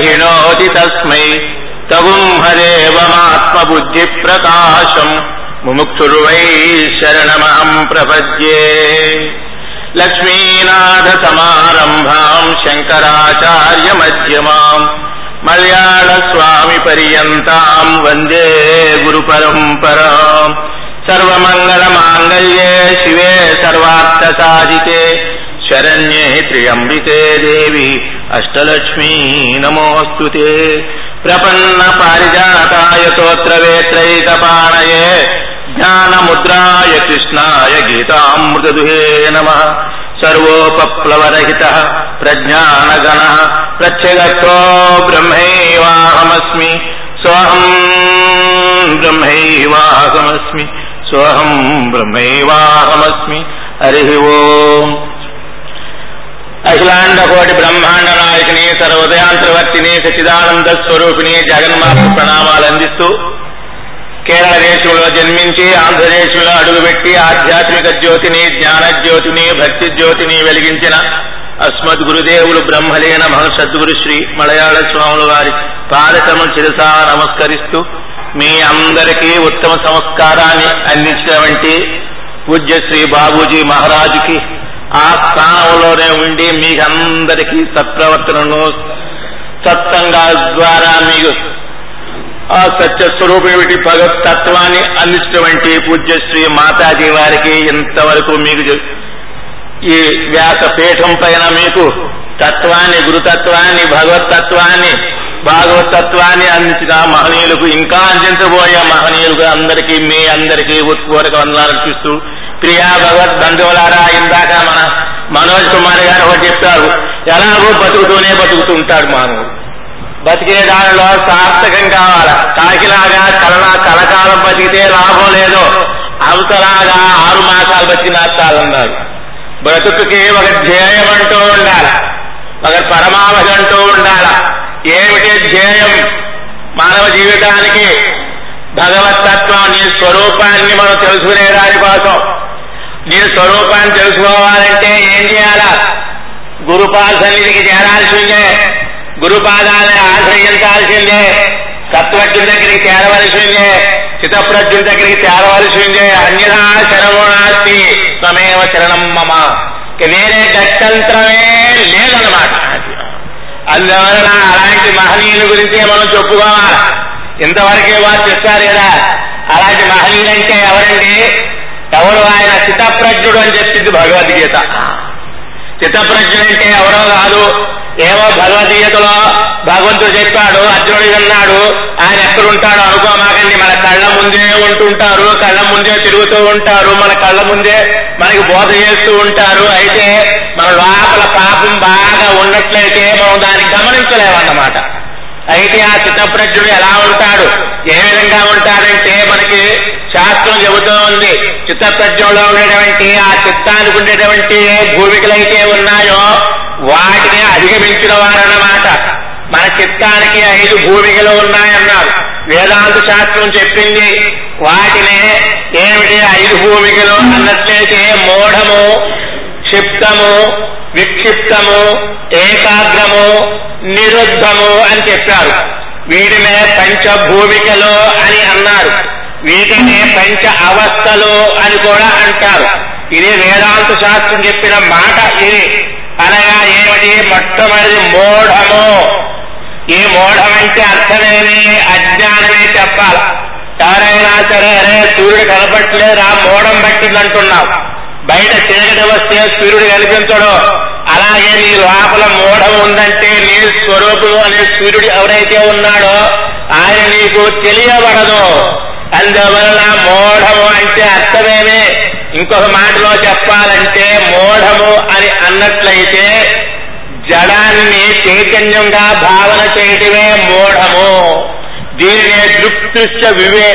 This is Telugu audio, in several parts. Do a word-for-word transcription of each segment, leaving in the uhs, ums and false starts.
పరిహిణోతి తస్మై తగుంహదేవమాత్మబుద్ధి ప్రకాశం ముముక్షుర్వై శరణమహం ప్రపద్యే. లక్ష్మీనాథ సమారంభాం శంకరాచార్య మధ్యమాం మలయాళ స్వామి పర్యంతాం వందే గురు పరంపరాం. సర్వమంగళ మాంగళ్యే శివే సర్వార్థ సాధికే శరణ్యే త్ర్యంబికే దేవి అష్టలక్ష్మీ నమోస్తుతే. ప్రపన్న పారిజాతాయ స్తోత్రవేత్రైకపాణయే జ్ఞానముద్రాయ కృష్ణాయ గీతామృతదుహే నమః. సర్వోపప్లవరహితః ప్రజ్ఞానగణః ప్రత్యగతో బ్రహ్మైవాహమస్మి సోహం బ్రహ్మైవాహమస్మి సోహం బ్రహ్మైవాహమస్మి. హరి ఓం. అఖిలాండ కోటి బ్రహ్మాండ నాయకుని సర్వోదయాంతర్వర్తిని సచిదానంద స్వరూపిణి జగన్మాత ప్రణామాలు అందిస్తూ కేరళ దేశంలో జన్మించి ఆంధ్రదేశంలో అడుగుపెట్టి ఆధ్యాత్మిక జ్యోతిని జ్ఞాన జ్యోతిని భక్తి జ్యోతిని వెలిగించిన అస్మద్ గురుదేవులు బ్రహ్మలీన మహసద్గురు శ్రీ మలయాళ స్వాముల వారి పాదకము శిరసా నమస్కరిస్తూ మీ అందరికీ ఉత్తమ సంస్కారాన్ని అందించినటువంటి పూజ్య శ్రీ బాబూజీ మహారాజుకి ఆ స్థానంలోనే ఉండి మీకందరికీ సత్ప్రవర్తనను సత్సంగా ద్వారా మీకు ఆ సత్యస్వరూపి భగవతత్వాన్ని అందించినటువంటి పూజ్య శ్రీ మాతాజీ వారికి ఇంతవరకు మీకు ఈ వ్యాసపీఠం పైన మీకు తత్వాన్ని గురుతత్వాన్ని భగవతత్వాన్ని భాగవతత్వాన్ని అందించిన మహనీయులకు ఇంకా అందించబోయే మహనీయులకు అందరికీ మీ అందరికీ ఉత్పూర్వక వందనాలు అర్పిస్తూ ప్రియా భగవత్ బంధువులారా, ఇందాక మన మనోజ్ కుమార్ గారు ఒకటి చెప్తారు, ఎలాగో బతుకుతూనే బతుకుతుంటాడు మానవుడు. బతికే దానిలో సార్థకం కావాలా. కాకిలాగా కలనా కలకాలం బతికితే లాభం లేదో అవతలాగా ఆరు మాసాలు బతికినా చాలన్నారు. బ్రతుకుకి ఒక ధ్యేయం అంటూ ఉండాల, ఒక పరమావధి అంటూ ఉండాల. ఏమిటి ధ్యేయం? మానవ జీవితానికి భగవతత్వం, నీ స్వరూపాన్ని మనం తెలుసుకునే దానికోసం. నీ స్వరూపాన్ని తెలుసుకోవాలంటే ఏం చేయాలా? గురుపాద సన్నిధికి చేరాల్సిందే, గురుపాదాన్ని ఆశ్రయించాల్సిందే, తత్వజ్ఞుని దగ్గరికి చేరవలసిందే, చిత్తప్రజ్ఞుని దగ్గరికి చేరవలసిందే. అన్యథా శరణో నాస్తి త్వమేవ శరణం మమ. వేరే గత్యంతరమే లేదన్నమాట. అందువలన అలాంటి మహనీయుల గురించి మనం చెప్పుకోవాలి. ఇంతవరకే వారు చెప్పారు కదా. అలాంటి మహనీయులంటే ఎవరండి? ఎవరు? ఆయన చిత్తప్రజ్ఞుడు అని చెప్పింది భగవద్గీత. చిత్తప్రజ్ఞుడంటే ఎవరో కాదు, ఏమో భగవద్గీతలో భగవంతుడు చెప్పాడు, అర్జునుడు విన్నాడు, ఆయన ఎక్కడుంటాడు అనుకోమాకండి. మన కళ్ళ ముందే ఉంటుంటారు, కళ్ళ ముందే తిరుగుతూ ఉంటారు, మన కళ్ళ ముందే మనకి బోధ చేస్తూ ఉంటారు. అయితే మన లోపల పాపం బాగా ఉన్నట్లయితే మనం దాన్ని గమనించలేమన్నమాట. అయితే ఆ చిత్తప్రజ్ఞుడు ఎలా ఉంటాడు, ఏ విధంగా ఉంటాడంటే మనకి శాస్త్రం చెబుతూ ఉంది. చిత్తప్రజ్ఞలో ఉండేటువంటి ఆ చిత్తానికి ఉండేటువంటి భూమికలైతే ఉన్నాయో వాటిని అధిగమించిన వారన్నమాట. మన చిత్తానికి ఐదు భూమికలు ఉన్నాయన్నారు. వేదాంత శాస్త్రం చెప్పింది వాటిని. ఏమిటి ఐదు భూమికలు అన్నట్లయితే మూఢము, క్షిప్తము, విక్షిప్తము, ఏకాగ్రము, నిరుద్ధము అని చెప్పారు. వీటినే పంచభూమికలు అని అన్నారు. వీటినే పంచ అవస్థలు అని కూడా అంటారు. ఇది వేదాంత శాస్త్రం చెప్పిన మాట. ఇది అనగా ఏమిటి? మొట్టమొదటి మూఢము. ఈ మూఢం అంటే అర్థమేమి? అజ్ఞానమే చెప్పాలి. ఎవరైనా సరే అరే సూర్యుడు కనపట్లేదు, ఆ మూఢం పట్టిందంటున్నావు. బయట చీకటి వస్తే సూర్యుడు కనిపించడు. అలాగే నీ లోపల మూఢం ఉందంటే నీ స్వరూపుడు అనే సూర్యుడు ఎవరైతే ఉన్నాడో ఆయన నీకు తెలియబడదు. అందువలన మూఢము అంటే అర్థమేమి? ఇంకొక మాటలో చెప్పాలంటే మూఢము అని అన్నట్లయితే జడాన్ని చైతన్యంగా భావన చేయటమే మూఢము. దీనినే దృక్దృశ్య వివే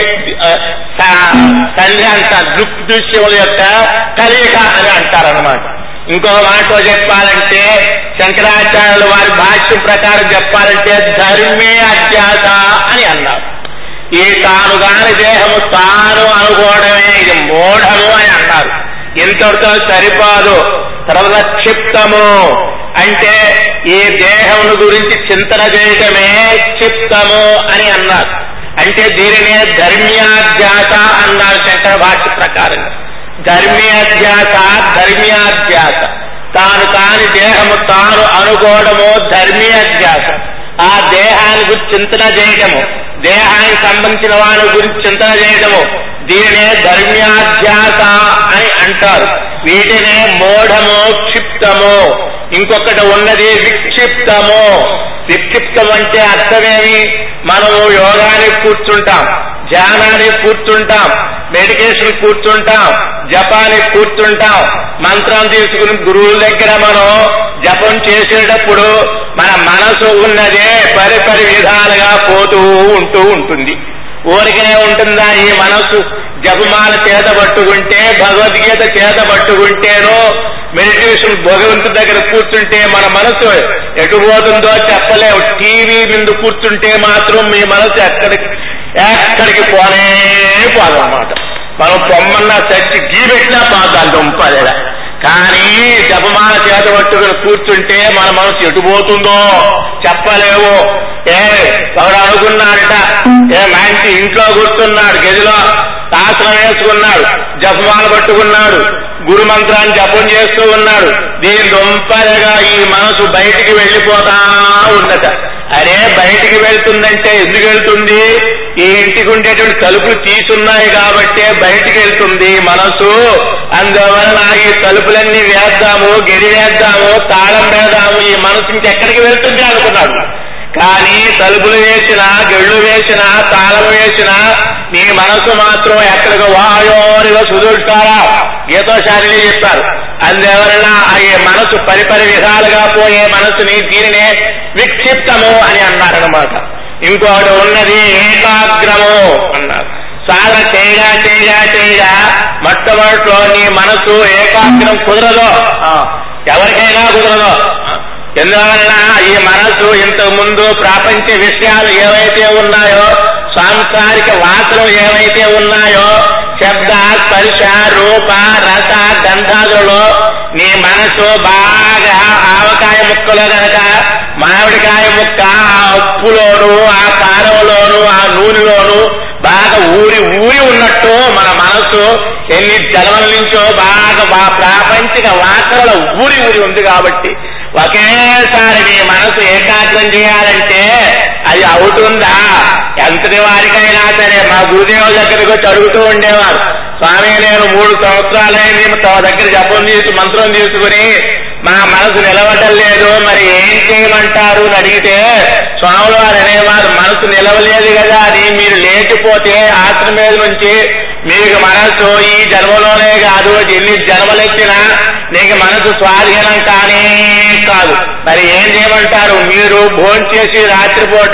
సంధ్య అంటారు. దృక్దృశ్యముల యొక్క కలయిక అని అంటారన్నమాట. ఇంకో మాటలో చెప్పాలంటే శంకరాచార్యులు వారి భాష్యం ప్రకారం చెప్పాలంటే ధర్మే అధ్యాస అని అన్నారు. ఈ తాను కాని దేహము తాను అనుకోవడమే ఇది మూఢము అని అన్నారు. ఇంతటితో సరిపోదు. తర్వాత క్షిప్తము అంటే ఈ దేహమును గురించి చింతన చేయటమే చిత్తము అని అన్నారు. అంటే దీనినే ధర్మ్యాధ్యాస అన్నారు శంకర భాష్య ప్రకారంగా. ధర్మ్యాధ్యాస ధర్మ్యాధ్యాస తాను కాని దేహము తాను అనుకోవడము ధర్మ్యాధ్యాస. ఆ దేహాన్ని గురించి చింతన చేయటము, దేహానికి సంబంధించిన వారి గురించి చింతన చేయటము, దీనినే ధర్మ్యాధ్యాస అని అంటారు. వీటినే మోఢము, క్షిప్తము. ఇంకొకటి ఉన్నది విక్షిప్తము. విక్షిప్తం అంటే అర్థమేమి? మనము యోగానికి కూర్చుంటాం, ధ్యానానికి కూర్చుంటాం, మెడిటేషన్ కూర్చుంటాం, జపానికి కూర్చుంటాం. మంత్రం తీసుకుని గురువుల దగ్గర మనం జపం చేసేటప్పుడు మన మనసు ఉన్నదే పరిపరి విధాలుగా పోతూ ఉంటూ ఉంటుంది. ఊరికనే ఉంటుందా ఈ మనసు? జపమాల చేత పట్టుకుంటే, భగవద్గీత చేత పట్టుకుంటేనో, మెడిటేషన్ భగవంతుడి దగ్గర కూర్చుంటే మన మనసు ఎటు పోతుందో చెప్పలేవు. టీవీ ముందు కూర్చుంటే మాత్రం మీ మనసు ఎక్కడికి ఎక్కడికి పోనే పోదన్నమాట. మనం పొమ్మన్నా చచ్చి గీ పెట్టినా పోదాలి దుంపలేదా. కానీ జపమాల చేత పట్టుకుని కూర్చుంటే మన మనసు ఎటు పోతుందో చెప్పలేవు. ఏ ఎవడు అనుకున్నాడట, ఏ మంచి ఇంట్లో కూర్చున్నాడు, గదిలో ఆసనం వేసుకున్నాడు, జపమాల పట్టుకున్నాడు, గురు మంత్రాన్ని జపం చేస్తూ ఉన్నాడు. దీని దొంపలుగా ఈ మనసు బయటికి వెళ్ళిపోతా ఉండట. అరే బయటికి వెళ్తుందంటే ఎందుకు వెళ్తుంది? ఈ ఇంటికి ఉండేటువంటి తలుపులు తీసున్నాయి కాబట్టే బయటికి వెళ్తుంది మనసు. అందువలన ఈ తలుపులన్నీ వేద్దాము, గడి వేద్దాము, తాళం వేద్దాము, ఈ మనసు ఇంకెక్కడికి వెళ్తుంది అనుకున్నాడు. కానీ తలుపులు వేసినా, గళ్ళు వేసినా, తాళం వేసినా నీ మనసు మాత్రం ఎక్కడికి వాయోనిగా సుదూర్చారా గీతోశాలిని చెప్పారు. అందువలన ఈ మనసు పరిపరి విధాలుగా పోయే మనసుని దీనినే విక్షిప్తము అని అన్నారనమాట. ఇంకోటి ఉన్నది ఏకాగ్రము అన్నారు. సాధన చేయగా చేయగా చేయగా మొట్టమొదటిలో నీ మనసు ఏకాగ్రం కుదరదు, ఎవరికైనా కుదరదు. ఎందువలన ఈ మనసు ఇంతకు ముందు ప్రాపంచ విషయాలు ఏవైతే ఉన్నాయో, సాంసారిక వాసనలు ఏవైతే ఉన్నాయో, శబ్ద స్పర్శ రూప రస గంధాదులలో నీ మనసు బాగా ఆవకాయ ముక్కలో కనుక మామిడికాయ ముక్క ఆ ఉప్పులోను, ఆ కారంలోను, ఆ నూనెలోను బాగా ఊరి ఊరి ఉన్నట్టు మన మనసు ఎన్ని జన్మల నుంచో బాగా ప్రాపంచిక వాసనల ఊరి ఊరి ఉంది. కాబట్టి ఒకేసారి నీ మనసు ఏకాగ్రం చేయాలంటే అది అవుతుందా? ఎంతటి వారికైనా సరే. మా గురుదేవుల దగ్గరికి వచ్చి అడుగుతూ ఉండేవారు, స్వామి నేను మూడు సంవత్సరాలైంది తమ దగ్గర జపం తీసు మంత్రం తీసుకుని మా మనసు నిలవటం లేదు, మరి ఏం చేయమంటారు అని అడిగితే స్వాములు వారు అనేవారు, మనసు నిలవలేదు కదా అని మీరు లేకపోతే ఆశ్రమం మీద నుంచి మీకు మనసు ఈ జన్మలోనే కాదు ఎన్ని జన్మలెత్తినా నీకు మనసు స్వాధీనం కానీ కాదు. మరి ఏం చేయమంటారు? మీరు భోంచేసి రాత్రిపూట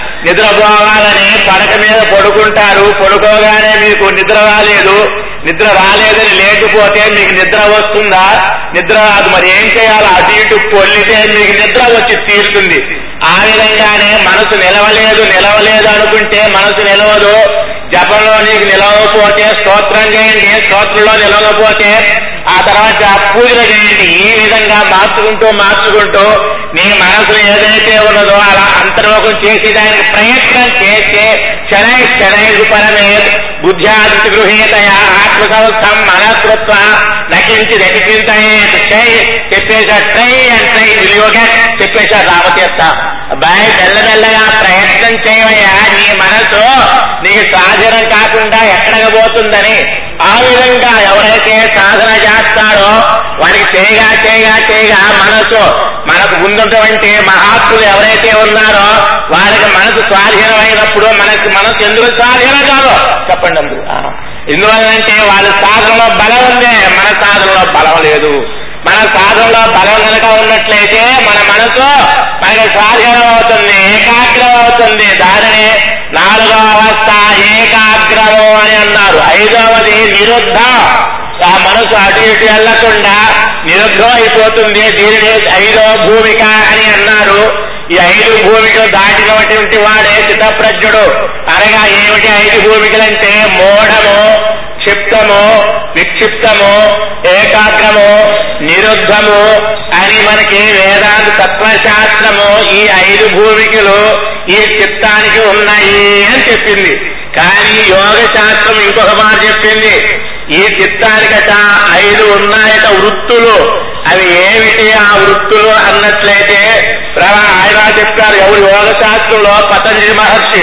నిద్రపోవాలని పడక మీద పడుకుంటారు, పడుకోగానే మీకు నిద్ర రాలేదు, నిద్ర రాలేదని లేకపోతే మీకు నిద్ర వస్తుందా? నిద్ర రాదు. మరి ఏం చేయాలి? అటు ఇటు పొల్లితే మీకు నిద్ర వచ్చి తీరుతుంది. ఆ విధంగానే మనసు నిలవలేదు నిలవలేదు అనుకుంటే మనసు నిలవదు. జపంలో నీకు నిలవకపోతే స్తోత్రం చేయండి, స్తోత్రంలో నిలవకపోతే ఆ తర్వాత పూజలు చేయండి. ఈ విధంగా మార్చుకుంటూ మార్చుకుంటూ నీ మనసులో ఏదైతే ఉన్నదో అలా అంతర్ముఖం చేసి దానికి ప్రయత్నం చేస్తే శనై శనైదు పరమే బుద్ధ్యాది గృహీతయ ఆత్మసంస్థం మనకృత్వ నకించి నకింతాయి చెప్పేశారు. ట్రై అండ్ ట్రై వినియోగ చెప్పేశారు రామతీర్థ. అబ్బాయి మెల్లమెల్లగా ప్రయత్నం చేయవయ్యా, నీ మనసు నీకు సాధనం కాకుండా ఎక్కడికి పోతుందని. ఆ విధంగా ఎవరైతే సాధన చేస్తాడో వారికి చేయగా చేయగా చేయగా మనసు మనకు ముందున్నటువంటి మహాత్ములు ఎవరైతే ఉన్నారో వారికి మనసు స్వాధీనమైనప్పుడు మనకి మనసు ఎందుకు స్వాధీనం కాదు చెప్పండి. అందుకు ఎందువల్లంటే వాళ్ళ సాధనలో బలం ఉందే, మన సాధనలో బలం లేదు. మన సాధనలో బలం కనుక ఉన్నట్లయితే మన మనసు మనకి స్వాధీనం అవుతుంది, ఏకాగ్రం అవుతుంది. దానిని నాలుగవ అవస్థ ఏకాగ్రము అని అన్నారు. ఐదవది నిరుద్ధ. ఆ మనసు అటు ఇటు వెళ్లకుండా నిరుద్ధం అయిపోతుంది. దీనిని ఐదవ భూమిక అని అన్నారు. ఈ ఐదు భూమికలు దాటినటువంటి వాడే చిత్తప్రజ్ఞుడు. అనగా ఏమిటి ఐదు భూమికలంటే మోఢము, క్షిప్తము, విక్షిప్తము, ఏకాగ్రము, నిరుద్ధము అని మనకి వేదాంత తత్వశాస్త్రము ఈ ఐదు భూమికలు ఈ చిత్తానికి ఉన్నాయి అని చెప్పింది. కానీ యోగ శాస్త్రం ఇంకొక మాట చెప్పింది, ఈ చిత్తానికట ఐదు ఉన్నాయట వృత్తులు. అవి ఏమిటి ఆ వృత్తులు అన్నట్లయితే ఆయన చెప్పారు. ఎవరు యోగ శాస్త్రంలో పతంజలి మహర్షి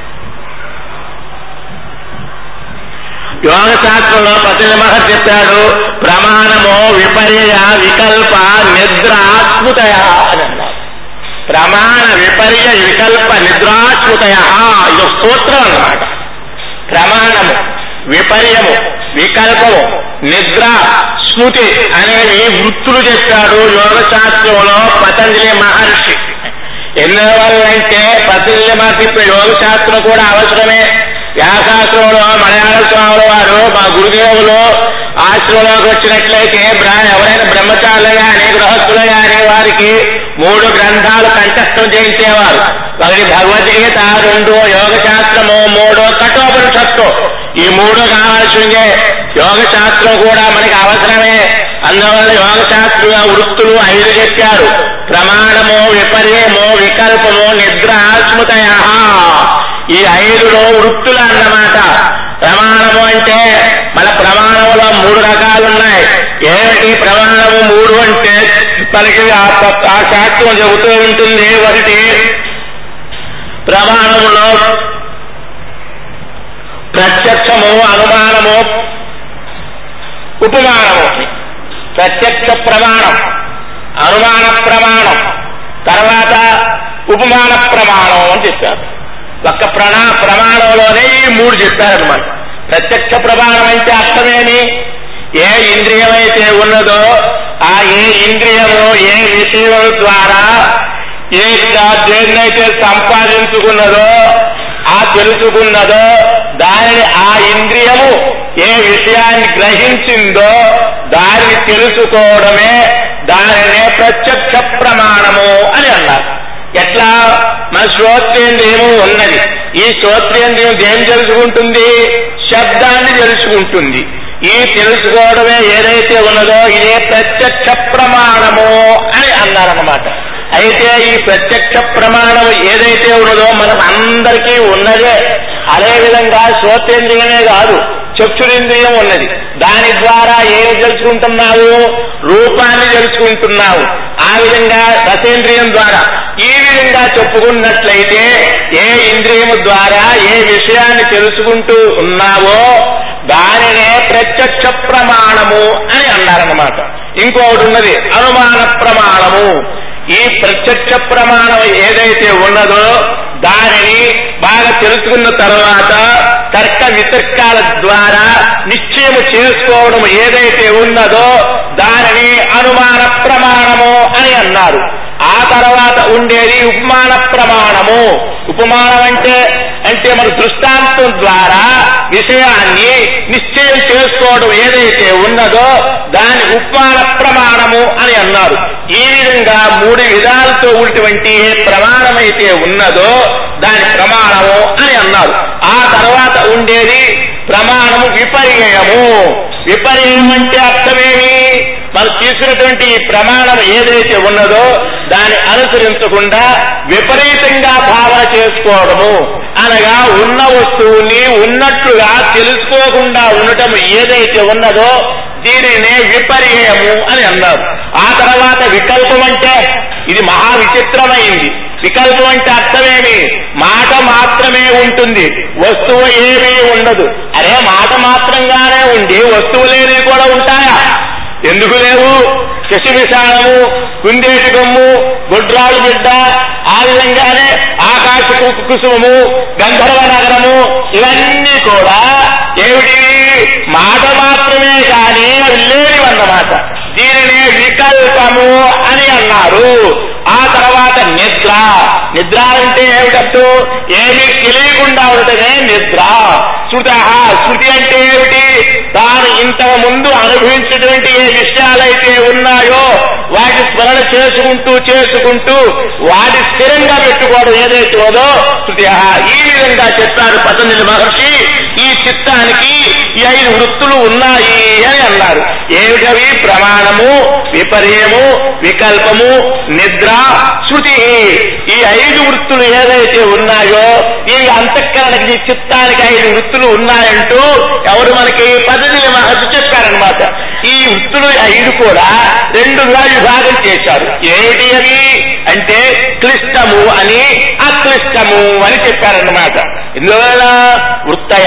యోగ శాస్త్రంలో పతంజలి మహర్షి చెప్పాడు, ప్రమాణము విపర్య వికల్ప నిద్రాస్మృతయ అని అన్నారు. ప్రమాణ విపర్య వికల్ప నిద్రాస్మృతయ ఇది ఒక సూత్రం అన్నమాట. ప్రమాణము, విపర్యము, వికల్పము, నిద్ర, స్మృతి అనేవి వృత్తులు చెప్పాడు యోగ శాస్త్రంలో పతంజలి మహర్షి. ఎందువల్లంటే పతంజలి మహర్షి యోగ శాస్త్రం కూడా అవసరమే. వ్యాసాశ్రమంలో మలయాళ స్వాముల వారు మా గురుదేవులు ఆశ్రమంలోకి వచ్చినట్లయితే ఎవరైనా బ్రహ్మచారులు గాని గృహస్థులు గాని వారికి మూడు గ్రంథాలు కంఠస్థం చేయించేవారు. ఒకటి భగవద్గీత, రెండు యోగ శాస్త్రము, మూడు కఠోపనిషత్తు. ఈ మూడు కావాల్సిందే. యోగ శాస్త్రం కూడా మనకి అవసరమే. అందువల్ల యోగ శాస్త్ర వృత్తులు ఐదు చెప్పారు. ప్రమాణము, విపర్యము, వికల్పము, నిద్ర, స్మృతయ. ఈ ఐదులో వృత్తులు అన్నమాట. ప్రమాణము అంటే మన ప్రమాణంలో మూడు రకాలున్నాయి. ఏమిటి ప్రమాణము మూడు అంటే మనకి ఆ శాస్త్రం చెబుతూ ఉంటుంది. ఒకటి ప్రమాణములో ప్రత్యక్షము, అనుమానము, ఉపమానము. ప్రత్యక్ష ప్రమాణం, అనుమాన ప్రమాణం, తర్వాత ఉపమాన ప్రమాణం అని చెప్పారు. ఒక్క ప్రణా ప్రమాణంలోనే ఈ మూడు చెప్పారన్నమాట. ప్రత్యక్ష ప్రమాణం అంటే అర్థమేమి? ఏ ఇంద్రియం అయితే ఉన్నదో ఆ ఏ ఇంద్రియము ఏ విషయం ద్వారా ఏ దేన్నైతే సంపాదించుకున్నదో ఆ తెలుసుకున్నదో దానిని ఆ ఇంద్రియము ఏ విషయాన్ని గ్రహించిందో దానిని తెలుసుకోవడమే దానినే ప్రత్యక్ష ప్రమాణము అని అన్నారు. ఎట్లా? మన శ్రోత్రేంద్రియము ఉన్నది. ఈ శ్రోత్రేంద్రియం దేని తెలుసుకుంటుంది? శబ్దాన్ని తెలుసుకుంటుంది. ఈ తెలుసుకోవడమే ఏదైతే ఉన్నదో ఇదే ప్రత్యక్ష ప్రమాణము అని అన్నారన్నమాట. అయితే ఈ ప్రత్యక్ష ప్రమాణం ఏదైతే ఉన్నదో మనం అందరికీ ఉన్నదే. అదేవిధంగా శ్రోత్రేంద్రియమే కాదు, చక్షురింద్రియం ఉన్నది. దాని ద్వారా ఏమి తెలుసుకుంటున్నావు? రూపాన్ని తెలుసుకుంటున్నావు. ఆ విధంగా రసేంద్రియం ద్వారా ఈ విధంగా చెప్పుకున్నట్లయితే ఏ ఇంద్రియము ద్వారా ఏ విషయాన్ని తెలుసుకుంటూ ఉన్నావో దానినే ప్రత్యక్ష ప్రమాణము అని అన్నారన్నమాట. ఇంకొకటి ఉన్నది అనుమాన ప్రమాణము. ఈ ప్రత్యక్ష ప్రమాణం ఏదైతే ఉన్నదో దానిని బాగా తెలుసుకున్న తర్వాత తర్క వితర్కాల ద్వారా నిశ్చయము చేసుకోవడం ఏదైతే ఉన్నదో దానిని అనుమాన ప్రమాణము అని అన్నారు. ఆ తర్వాత ఉండేది ఉపమాన ప్రమాణము. ఉపమానం అంటే అంటే మన దృష్టాంతం ద్వారా విషయాన్ని నిశ్చయం చేసుకోవడం ఏదైతే ఉన్నదో దాని ఉపమాన ప్రమాణము అని అన్నారు. ఈ విధంగా మూడు విధాలతో ఉన్నటువంటి ఏ ప్రమాణమైతే ఉన్నదో దాని ప్రమాణము అని అన్నారు. ఆ తర్వాత ఉండేది ప్రమాణము విపర్యయము. విపర్యయం అంటే అర్థమేమి? మనం తీసుకున్నటువంటి ఈ ప్రమాణం ఏదైతే ఉన్నదో దాన్ని అనుసరించకుండా విపరీతంగా భావన చేసుకోవడము, అనగా ఉన్న వస్తువుని ఉన్నట్లుగా తెలుసుకోకుండా ఉండటం ఏదైతే ఉన్నదో దీనినే విపర్యయము అని అన్నారు. ఆ తర్వాత వికల్పం అంటే ఇది మహా విచిత్రమైంది. వికల్పం అంటే అర్థమేమి? మాట మాత్రమే ఉంటుంది, వస్తువు ఏమీ ఉండదు. అరే మాట మాత్రంగానే ఉండి వస్తువులేవి కూడా ఉంటాయా? ఎందుకు లేవు? శశివిశాలము, కుందేటి కొమ్ము, గుడ్రాలు బిడ్డ, ఆ విధంగానే ఆకాశ కుసుమము, గంధర్వ నగరము, ఇవన్నీ కూడా ఏమిటి? మాట మాత్రమే కానీ అవి లేనివన్నమాట. దీనినే వికల్పము అని అన్నారు. ఆ తర్వాత నిద్ర. నిద్ర అంటే ఏమిటంటూ ఏమీ తెలియకుండా ఉండటమే నిద్ర. శృత. శృతి అంటే ఏమిటి? తాను ఇంతకు ముందు అనుభవించినటువంటి ఏ విషయాలైతే ఉన్నాయో వాటి స్మరణ చేసుకుంటూ చేసుకుంటూ వాటి స్థిరంగా పెట్టుకోవడం ఏదైతే ఉందో శృతి. ఈ విధంగా చెప్పారు పతంజలి మహర్షి. ఈ చిత్తానికి ఈ ఐదు వృత్తులు ఉన్నాయి అని అన్నారు. ఏమిటవి? ప్రమాణము, విపర్యము, వికల్పము, నిద్ర, శృతి. ఈ ఐదు వృత్తులు ఏదైతే ఉన్నాయో ఇవి అంతఃకరణకి చిత్తానికి ఐదు వృత్తులు ఉన్నాయంటూ ఎవరు మనకి పద్ధతిని మహర్షి చెప్పారనమాట. ఈ వృత్తులు ఐదు కూడా రెండుగా విభాగం చేశారు. ఏమిటి అవి అంటే క్లిష్టము అని, అక్లిష్టము అని చెప్పారన్నమాట. ఇందువల్ల వృత్తయ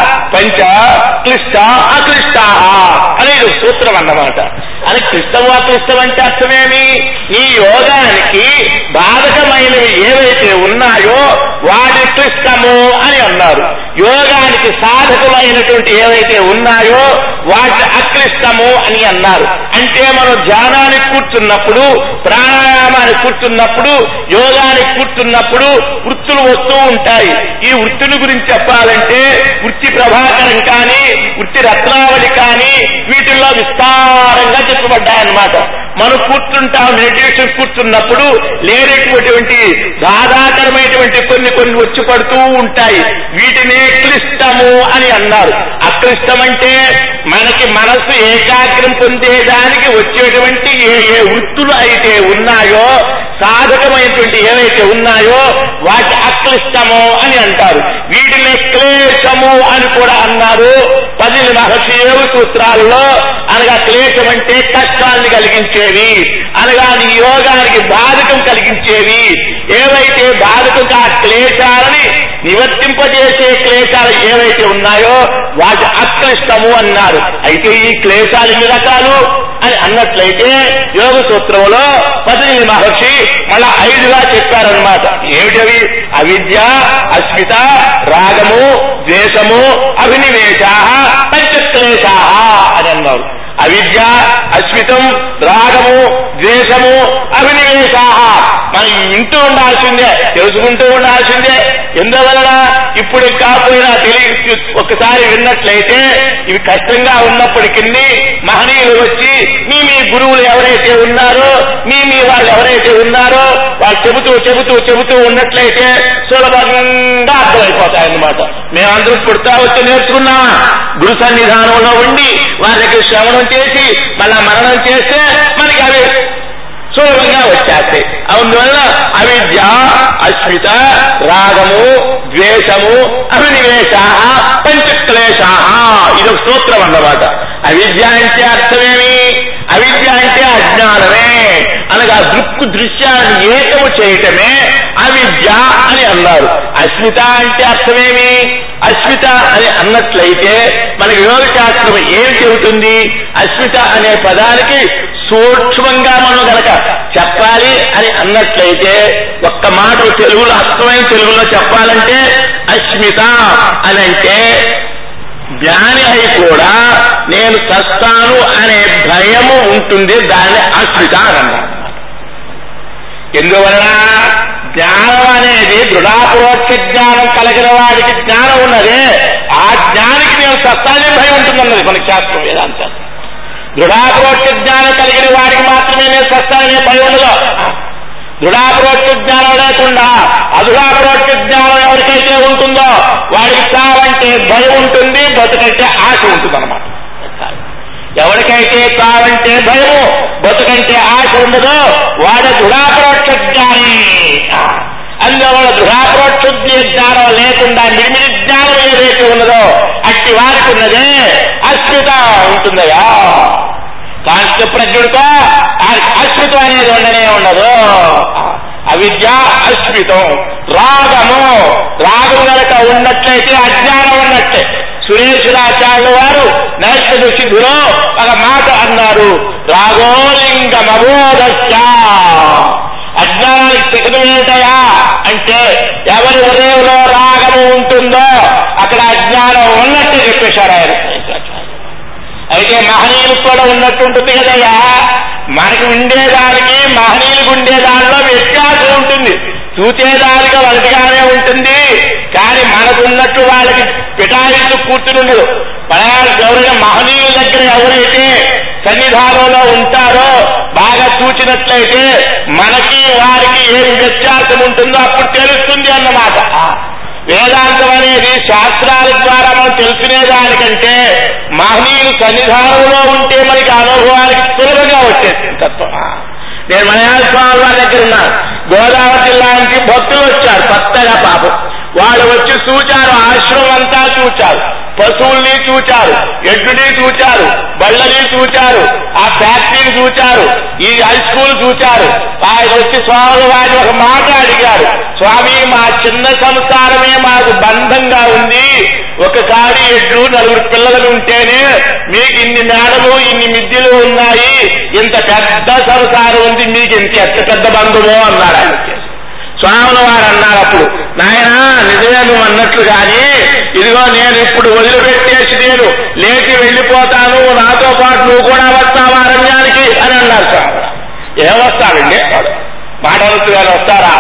పంచ క్లిష్ట అక్లిష్టా అనేది సూత్రం అన్నమాట. అని క్లిష్టము అక్లిష్టం అంటే అర్థమేమి? ఈ యోగానికి బాధకమైనవి ఏవైతే ఉన్నాయో వాటి క్లిష్టము అని అన్నారు. యోగానికి సాధకమైనటువంటి ఏవైతే ఉన్నాయో వాటి అక్లిష్టము అని అన్నారు. అంటే మనం ధ్యానానికి కూర్చున్నప్పుడు, ప్రాణాయామానికి కూర్చున్నప్పుడు, యోగానికి కూర్చున్నప్పుడు వృత్తులు వస్తూ ఉంటాయి. ఈ వృత్తుల గురించి చెప్పాలంటే వృత్తి ప్రభాకరం కానీ, వృత్తి రత్నావళి కానీ వీటిల్లో విస్తారంగా చెప్పబడ్డాయన్నమాట. మనం కూర్చుంటాం, మెడిటేషన్ కూర్చున్నప్పుడు లేనటువంటి బాధాకరమైనటువంటి కొన్ని కొన్ని వచ్చి పడుతూ ఉంటాయి. వీటినే క్లిష్టము అని అన్నారు. అక్లిష్టం అంటే మనకి మనస్సు ఏకాగ్రం పొందేదానికి వచ్చేటువంటి ఏ ఏ వృత్తులు అయితే ఉన్నాయో, సాధకమైనటువంటి ఏవైతే ఉన్నాయో వాటి అక్లిష్టము అని అంటారు. వీటిని క్లేశము అని కూడా అన్నారు పది మహర్షి ఏడు సూత్రాలలో. అనగా క్లేశం అంటే కష్టాన్ని కలిగించేవి, అనగా నీ యోగానికి బాధకం కలిగించేవి ఏవైతే బాధకం ఆ క్లేశాలని నివర్తింపజేసే క్లేశాలు ఏవైతే ఉన్నాయో వాటి అక్లిష్టము అన్నారు. అయితే ఈ క్లేశాలు ఎన్ని రకాలు అని అన్నట్లయితే యోగ సూత్రంలో పతంజలి మహర్షి మళ్ళా ఐదుగా చెప్పారనమాట. ఏమిటవి? అవిద్య, అస్మిత, రాగము, ద్వేషము, అభినివేశ, పంచక్లేశ అని అన్నారు. అవిద్య, అస్మితం, రాగము, ద్వేషము, అభినివేశ మనం వింటూ ఉండాల్సిందే, తెలుసుకుంటూ ఉండాల్సిందే. ఎందువలన ఇప్పుడు కాకపోయినా తెలియ ఒకసారి విన్నట్లయితే ఇవి కష్టంగా ఉన్నప్పటికీ మహనీయులు వచ్చి మీ మీ గురువులు ఎవరైతే ఉన్నారో, మీ మీ వాళ్ళు ఎవరైతే ఉన్నారో వాళ్ళు చెబుతూ చెబుతూ చెబుతూ ఉన్నట్లయితే సులభంగా అర్థమైపోతాయన్నమాట. మేమందరం పుడతా వచ్చి నేర్చుకున్నామా? గురు సన్నిధానంలో ఉండి వారి దగ్గర శ్రవణం చేసి మళ్ళా మరణం చేస్తే మనకి అవి సులభంగా వచ్చేస్తాయి. అందువల్ల అవిద్య, అస్మిత, రాగము, ద్వేషము, అభినివేశ, పంచక్లేశ ఇది ఒక సూత్రం అన్నమాట. అవిద్య అంటే అర్థమేమి? అవిద్య అంటే అజ్ఞానమే, అనగా దృక్కు దృశ్యాన్ని ఏకము చేయటమే అవిద్య అని అన్నారు. అస్మిత అంటే అర్థమేమి? అస్మిత అని అన్నట్లయితే మనకి యోగ శాస్త్రం ఏం చెబుతుంది? అస్మిత అనే పదానికి సూక్ష్మంగా మనం గనక చెప్పాలి అని అన్నట్లయితే ఒక్క మాట తెలుగులో అర్థమైన తెలుగులో చెప్పాలంటే అస్మిత అని అంటే జ్ఞాని అయి కూడా నేను చస్తాను అనే భయము ఉంటుంది, దాన్ని అస్మిత అని అన్నారు. ఎందువలన జ్ఞానం అనేది దృఢాపరోక్ష జ్ఞానం కలిగిన వాడికి జ్ఞానం ఉన్నదే, ఆ జ్ఞానికి నేను చస్తానే భయం ఉంటుందన్నది మనకి శాస్త్రం, వేదాంత శాస్త్రం. దృఢాపరోక్ష జ్ఞానం కలిగిన వాడికి మాత్రమే నేను చస్తాననే భయం ఉండదు. దృఢాపరోక్ష జ్ఞానం లేకుండా అధురాపరోక్ష జ్ఞానం ఎవరికైతే ఉంటుందో వాడికి చావంటే భయం ఉంటుంది, బతుకంటే ఆశ ఉంటుంది అన్నమాట. ఎవరికైతే చావంటే భయము, బతుకంటే ఆశ ఉండదో వాడు దృఢాపరోక్ష జ్ఞాని. అందువల్ల దృఢాపరోక్ష జ్ఞానం లేకుండా నిర్మిత జ్ఞానం ఏదైతే ఉన్నదో అట్టి వారికి ఉన్నదే అస్మిత ఉంటుందయా. కాంస్య ప్రజ్ఞుడితో అస్మితం అనేది ఉండనే ఉండదు. అవిద్య అస్మితం, రాగము రాగం కనుక ఉన్నట్లయితే అజ్ఞానం ఉన్నట్లే. సురేశ్వరాచార్యుల వారు నైష్ఠ సిద్ధులో ఒక మాట అన్నారు, రాగోలింగమబోధస్య. అజ్ఞానానికి శిఖరం ఏంటయా అంటే ఎవరి హృదయంలో రాగము ఉంటుందో అక్కడ అజ్ఞానం ఉన్నట్టు చెప్పేశారు ఆయన. అయితే మహనీయులకు కూడా ఉన్నట్టు ఉంటుంది కదయ్యా. మనకి ఉండేదానికి మహనీయులకు ఉండేదానిలో వ్యత్యాసం ఉంటుంది. చూచేదానికి ఒకటిగానే ఉంటుంది, కానీ మనకు ఉన్నట్టు వాళ్ళకి పిటాయిస్తూ కూర్చుని ఉండదు. ఎవరైనా మహనీయుల దగ్గర ఎవరైతే సన్నిధానంలో ఉంటారో బాగా చూచినట్లయితే మనకి వారికి ఏం వ్యత్యాసం ఉంటుందో అప్పుడు తెలుస్తుంది అన్నమాట. వేదాంతం అనేది శాస్త్రాల ద్వారా మనం తెలుసుకునేదానికంటే మహనీయులు సన్నిధానంలో ఉంటే మనకి అనుభవానికి సులభంగా వచ్చేసింది తత్వం. నేను మలయాళ స్వామి వారి దగ్గర ఉన్నాను. గోదావరి జిల్లా నుంచి భక్తులు వచ్చారు కొత్తగా. పాపం వాళ్ళు వచ్చి చూచారు, ఆశ్రమం అంతా చూచారు, పశువుల్ని చూచారు, ఎడ్డుని చూచారు, బళ్ళని చూచారు, ఆ ఫ్యాక్టరీని చూచారు, ఈ హై స్కూల్ చూచారు. ఆయన వచ్చి స్వామి వారిని ఒక మాట అడిగారు, స్వామి మా చిన్న సంసారమే మాకు బంధంగా ఉంది, ఒక కాడి ఎడ్లు నలుగురు పిల్లలు ఉంటేనే మీకు ఇన్ని మేడలు ఇన్ని మిద్దెలు ఉన్నాయి, ఇంత పెద్ద సంసారం ఉంది, మీకు ఇంత ఎంత పెద్ద బంధుమో అన్నారు ఆయన. స్వాముల వారు అన్నారు అప్పుడు, నాయన నిజమే నువ్వు అన్నట్లు కానీ ఇదిగో నేను ఇప్పుడు వదిలిపెట్టేసి నేను లేచి వెళ్ళిపోతాను, నాతో పాటు నువ్వు కూడా వస్తావా రంజానికి అని అన్నారు స్వామి. ఏమొస్తానండి మాట వస్తుగానే వస్తారా?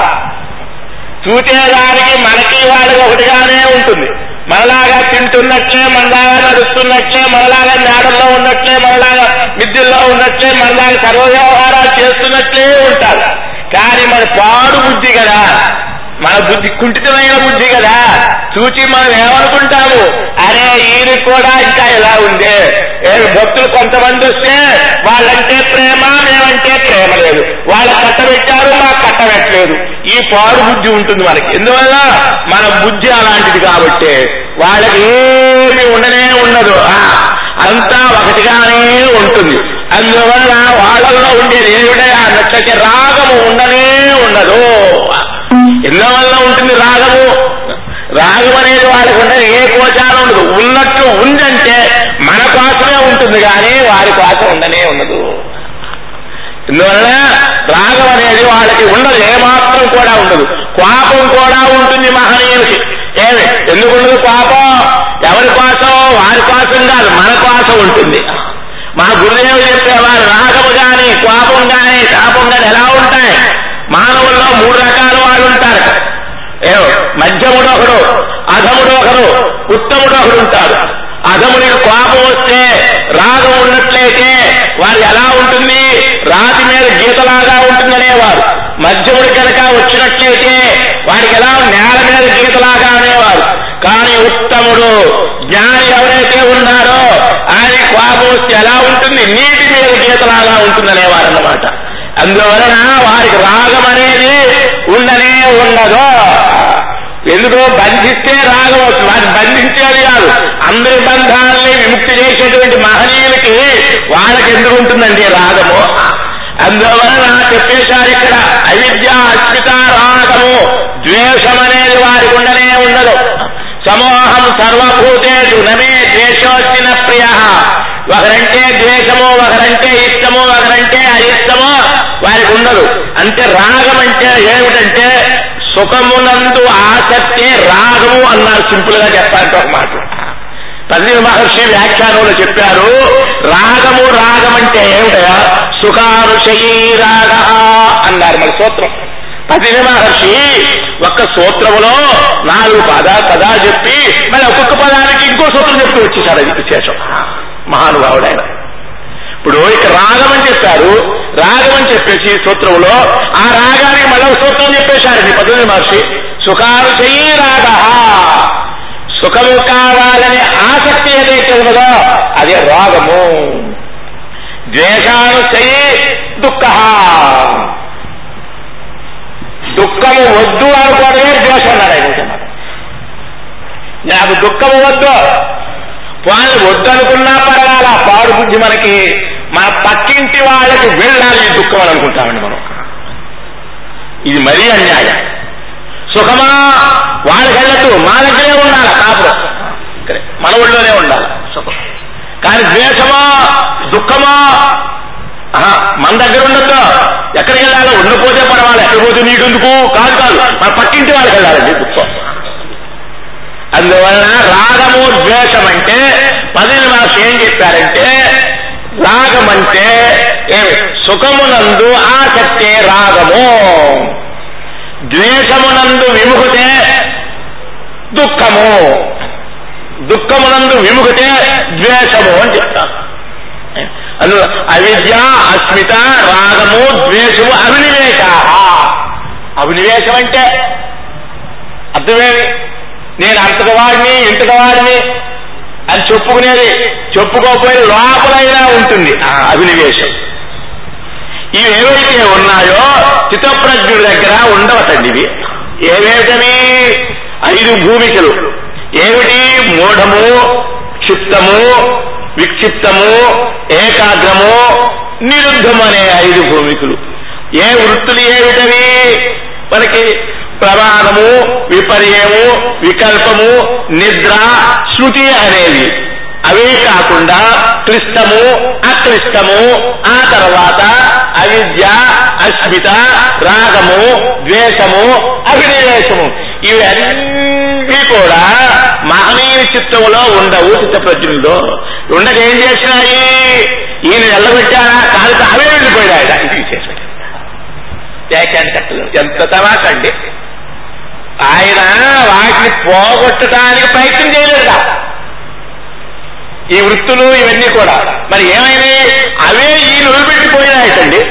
చూచేదానికి మనకి వాళ్ళకి ఒకటిగానే ఉంటుంది. మనలాగా తింటున్నట్లే, మనలాగా నడుస్తున్నట్లే, మనలాగా మేడల్లో ఉన్నట్లే, మనలాగా మిద్దెల్లో ఉన్నట్లే, మనలాగా సర్వ వ్యవహారాలు చేస్తున్నట్లే ఉంటారు. కానీ మన పాడు బుద్ధి కదా, మన బుద్ధి కుంఠితమైన బుద్ధి కదా, చూచి మనం ఏమనుకుంటాము, అరే ఈయన కూడా ఇంకా ఇలా ఉందే. భక్తులు కొంతమంది వస్తే వాళ్ళంటే ప్రేమ, మేమంటే ప్రేమ లేదు, వాళ్ళ కట్టబెట్టారు మాకు కట్టబెట్టలేదు. ఈ పాడు బుద్ధి ఉంటుంది మనకి. ఎందువల్ల మన బుద్ధి అలాంటిది కాబట్టి వాళ్ళకి ఏమి ఉండనే ఉండదు, అంతా ఒకటిగానే ఉంటుంది. అందువల్ల వాళ్ళల్లో ఉండేది ఏమిటా అన్నట్లయితే రాగము ఉండనే ఉండదు. ఎందువల్ల ఉంటుంది రాగము? రాగం అనేది వాళ్ళకి ఉండదు, ఏ కోశాలు ఉండదు. ఉన్నట్లు ఉందంటే మన కోసమే ఉంటుంది కానీ వారి కోసం ఉండనే ఉండదు. ఎందువల్ల రాగం అనేది వాళ్ళకి ఉండదు, ఏమాత్రం కూడా ఉండదు. కోపం కూడా ఉంటుంది మహనీయులకి. ఏమి ఎందుకు ఉండదు కోపం? ఎవరి కోసం? వారి కోసం కాదు, మన కోసం ఉంటుంది. మా గురుదేవుడు చెప్పేవారు రాగము గాని కోపం గాని తాపం గాని ఎలా ఉంటాయి? మానవుల్లో మూడు రకాల వాళ్ళు ఉంటారు. ఏమో మధ్యముడు ఒకడు, అధముడు ఒకడు, ఉత్తముడు ఒకడు ఉంటారు. అధమునికి కోపం వస్తే రాగం ఉన్నట్లయితే వారు ఎలా ఉంటుంది? రాతి మీద గీతలాగా ఉంటుందనేవారు. మధ్యముడి కనుక వచ్చినట్లయితే వారికి ఎలా నేల మీద గీతలాగా అనేవారు. కానీ ఉత్తముడు జ్ఞాని ఎవరైతే ఉన్నారో ఆయన కోపం వస్తే ఎలా ఉంటుంది? నీటి మీద గీతలాగా ఉంటుందనేవారు అన్నమాట. అందువలన వారికి రాగం అనేది ఉండనే ఉండదు. ఎందుకు? బంధిస్తే రాగం వస్తుంది, వారిని బంధించేది కాదు. అందరి బంధాలని విముక్తి చేసేటువంటి మహనీయులకి వాళ్ళకి ఎందుకు ఉంటుందండి రాగము? అందువలన చెప్పేశారు ఇక్కడ, అవిద్య అస్మిత రాగము ద్వేషం అనేది వారికి ఉండనే ఉండదు. సమోహం సర్వభూతేషు నమే ద్వేషోస్తి న ప్రియ. ఒకరంటే ద్వేషము, ఒకరంటే ఇష్టము, ఒకరంటే అయిష్టము వారికి ఉండదు. అంటే రాగం అంటే ఏమిటంటే సుఖమునందు ఆసక్తి రాగము అన్నారు. సింపుల్ గా చెప్పాలంటే ఒక మాట పద్మిని మహర్షి వ్యాఖ్యానంలో చెప్పారు, రాగము రాగం అంటే ఏమిటయా? సుఖానుశయీ రాగ అన్నారు మన సూత్రం. పద్మిని మహర్షి ఒక్క సూత్రములో నాలుగు పదా పదా చెప్పి మళ్ళీ ఒక్కొక్క పదానికి ఇంకో సూత్రం చెప్తూ వచ్చేసాడు. అది విశేషం, మహానుభావుడైన. ఇప్పుడు ఇక రాగం అని చెప్పారు, రాగం అని చెప్పేసి సూత్రంలో ఆ రాగానికి మళ్ళీ సూత్రం చెప్పేశారండి పద్మిని మహర్షి. సుఖానుశయీ రాగ, సుఖము కావాలనే ఆసక్తి ఏదైతే ఉన్నదో అదే రాగము. ద్వేషానుశయీ దుఃఖ, దుఃఖము వద్దు అనుకోవడమే ద్వేషం అన్నాడు ఆయన. నాకు దుఃఖము వద్దు, వాళ్ళు వద్దు అనుకున్నా పర్వాలా, పాడు బుద్ధి మనకి. మన పక్కింటి వాళ్ళకి వెళ్ళాలి ఈ దుఃఖం అని అనుకుంటామండి మనం. ఇది మరీ అన్యాయం. సుఖమా వాళ్ళకి వెళ్ళదు, మా దగ్గరే ఉండాలి, కాపురం మన ఊళ్ళోనే ఉండాలి సుఖం. కానీ ద్వేషమా దుఃఖమా మన దగ్గర ఉండద్దు. ఎక్కడికి వెళ్ళాలో ఉండిపోతే పర్వాలి, ఎక్కడికి పోతే నీకెందుకు కాదు కాదు మన పక్కింటి వాళ్ళకి వెళ్ళాలండి దుఃఖం. అందువలన రాగము ద్వేషం అంటే పదిని మహర్షి ఏం చెప్పారంటే, రాగం అంటే ఏమి? సుఖమునందు ఆసక్తే రాగము, ద్వేషమునందు విముఖతే దుఃఖము, దుఃఖమునందు విముఖతే ద్వేషము అని చెప్తారు. అందులో అవిద్య అస్మిత రాగము ద్వేషము అవినివేశ. అవినివేశం అంటే అర్థమేమి? నేను అంతటి వాడిని ఇంతటి వాడిని అని చెప్పుకునేది చెప్పుకోకపోయిన లోపలైనా ఉంటుంది ఆ అభినివేశం. ఇవి ఏవైతే ఉన్నాయో చిత్తప్రజ్ఞుడి దగ్గర ఉండవటండి. ఇవి ఏవేటవి? ఐదు భూమికలు. ఏమిటి? మూఢము, క్షిప్తము, విక్షిప్తము, ఏకాగ్రము, నిరుద్ధము అనే ఐదు భూమికలు. ఏ వృత్తులు ఏమిటవి? మనకి ప్రమాణము, విపర్యము, వికల్పము, నిద్ర, శృతి అనేవి. అవే కాకుండా క్లిష్టము, అక్లిష్టము, ఆ తర్వాత అవిద్య, అస్మిత, రాగము, ద్వేషము, అభినివేశము, ఇవన్నీ కూడా మహనీయ చిత్తంలో ఉండవు. చిత్తప్రజ్ఞుల్లో ఉండక ఏం చేసినాయి? ఈయన వెళ్ళబెట్టారా? కాదు, అవే వెళ్ళిపోయాడు. ఇది చేశాడు. ఎంత తమాకండి! ఆయన వాటిని పోగొట్టడానికి ప్రయత్నం చేయలేదా? ఈ వృత్తులు ఇవన్నీ కూడా మరి ఏమైనా అవే ఈయన వదిలిపెట్టిపోయినాయటండి.